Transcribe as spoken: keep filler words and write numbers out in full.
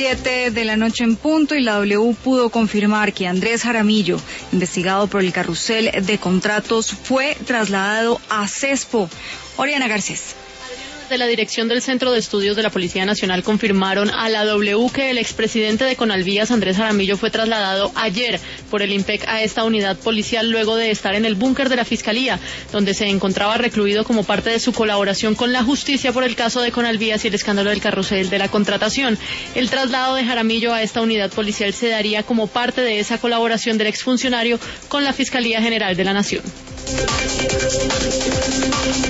Siete de la noche en punto y la W pudo confirmar que Andrés Jaramillo, investigado por el carrusel de contratos, fue trasladado a CESPO. Oriana Garcés. De la dirección del Centro de Estudios de la Policía Nacional confirmaron a la W que el expresidente de Conalvías, Andrés Jaramillo, fue trasladado ayer por el IMPEC a esta unidad policial luego de estar en el búnker de la Fiscalía, donde se encontraba recluido como parte de su colaboración con la justicia por el caso de Conalvías y el escándalo del carrusel de la contratación. El traslado de Jaramillo a esta unidad policial se daría como parte de esa colaboración del exfuncionario con la Fiscalía General de la Nación.